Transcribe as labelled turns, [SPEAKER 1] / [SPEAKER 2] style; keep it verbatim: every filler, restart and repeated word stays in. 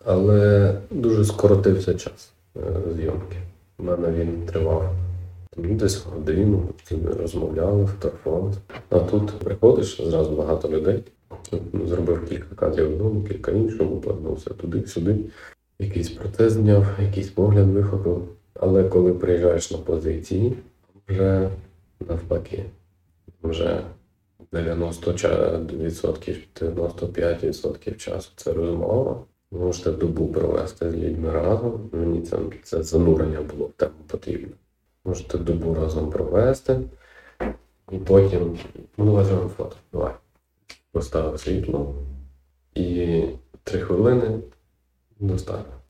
[SPEAKER 1] Але дуже скоротився час е, зйомки. У мене він тривав ну, десь годину, ми розмовляли, фотографувалися. А тут приходиш, зразу багато людей. Ну, зробив кілька кадрів одному, кілька іншому, повернувся туди-сюди. Якийсь процес зняв, якийсь погляд вихопив. Але коли приїжджаєш на позиції, вже навпаки. Вже дев'яносто відсотків, дев'яносто п'ять відсотків часу це розмова. Можете добу провести з людьми разом. Мені це, це занурення було в тему потрібно. Можете добу разом провести. І потім, ну давай зробимо фото. Давай. Поставив світло. І три хвилини достатньо.